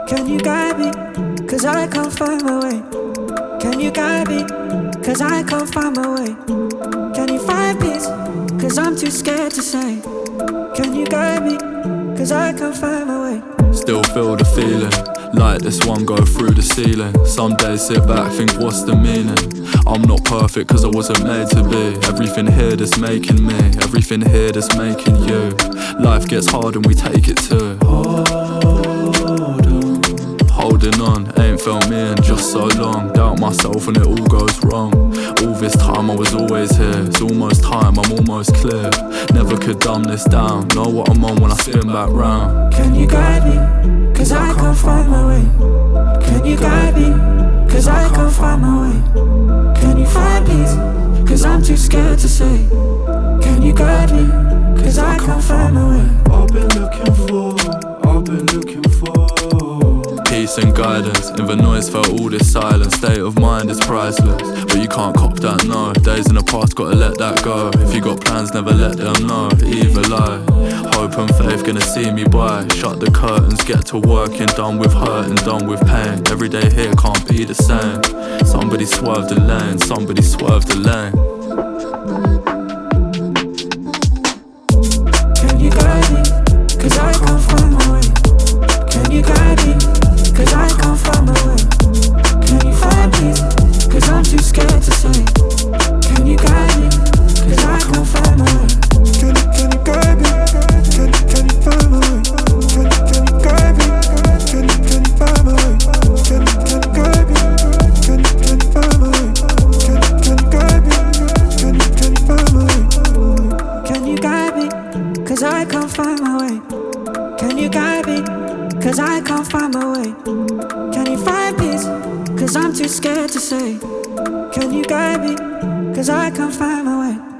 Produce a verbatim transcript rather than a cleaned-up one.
Can you guide me? Cause I can't find my way. Can you guide me? Cause I can't find my way. Can you find peace? Cause I'm too scared to say. Can you guide me? Cause I can't find my way. Still feel the feeling, like this one go through the ceiling. Some days sit back, think what's the meaning? I'm not perfect cause I wasn't made to be. Everything here that's making me, everything here that's making you. Life gets hard and we take it too. Hold on, holding on, ain't felt me in just so long. Doubt myself when it all goes wrong. All this time I was always here, it's almost time, I'm almost clear. Never could dumb this down, know what I'm on when I spin back round. Can you guide me? Cause I can't find my way. Can you guide me? Cause I can't find my way. Can you find peace? Cause I'm too scared to say. Can you guide me? Cause I can't find my way. I've been looking for, I've been looking for peace and guidance, in the noise felt all this silence. State of mind is priceless, but you can't cop that, no. Days in the past, gotta let that go. If you got plans, never let them know, either lie. Hope and faith gonna see me by. Shut the curtains, get to work and done with hurt and done with pain. Every day here can't be the same. Somebody swerve the lane, somebody swerve the lane. Can you guide me? Cause I can't find my way. Can you guide me? Cause I can't find my way. Can you find peace? Cause I'm too scared to say. Can you guide me? Cause I can't find my way. Can you, can you guide me? Can, can you find my way? Can, can you guide me? Can, can you find my way? Can, can you guide me? Can, can you find my way? Can, can you guide me? Can, can you find my way? Can you guide me? Cause I can't find my way. Can you guide me? Cause I can't find my way. Can you find peace? Cause I'm too scared to say. Can you guide me? Cause I can't find my way.